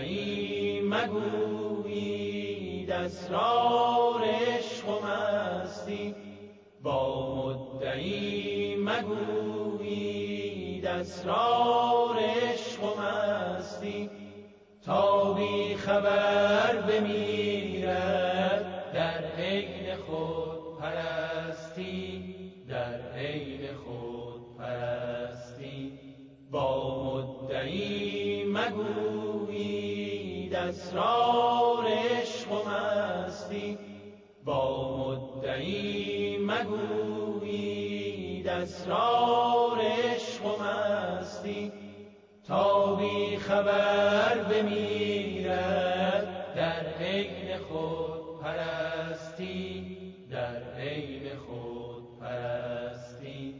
مدعی مگویید اسرار عشق و مستی، با مدعی مگویید اسرار عشق و مستی، تا بی خبر بمیرد در عین خود پرستی، در عین خود پرستی. با مدعی مگویید اسرار عشق و مستی، با مدعی مگویید اسرار عشق و مستی، تا بی خبر بمیرد در عین خود پرستی، در عین خود پرستی.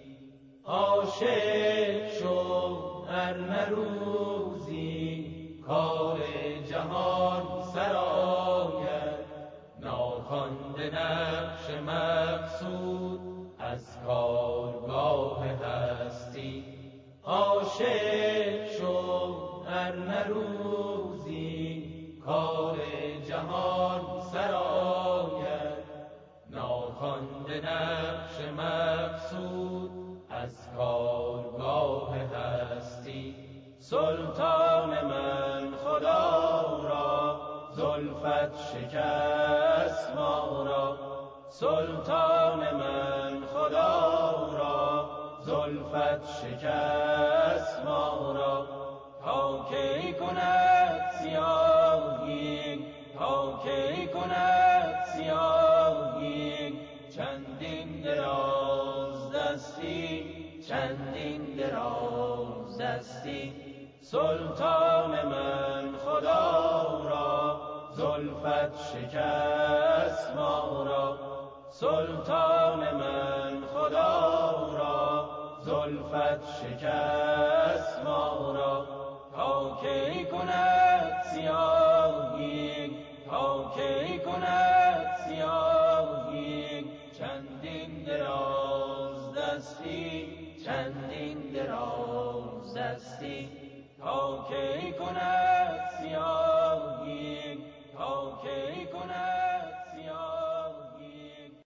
عاشق شو ار نه روزی کار جهان سرآید، ناخوانده نقش مقصود از کارگاه هستی. عاشق شو ار نه روزی کار جهان سرآید، ناخوانده نقش مقصود از کارگاه هستی. سلطان من خدا را زلفت شکست ما را، سلطان من خدا را زلفت شکست ما را. تا کی کند سیاهی، تا کی کند سیاهی، چندین دراز دستی، چندین دراز دستی. سلطان من خدا را زلفت شکست ما را، سلطان من خدا را زلفت شکست ما را. تا کی کند سیاهی، تا کی کند سیاهی، چندین دراز دستی، چندین دراز دستی. تا کی کند سیاهی.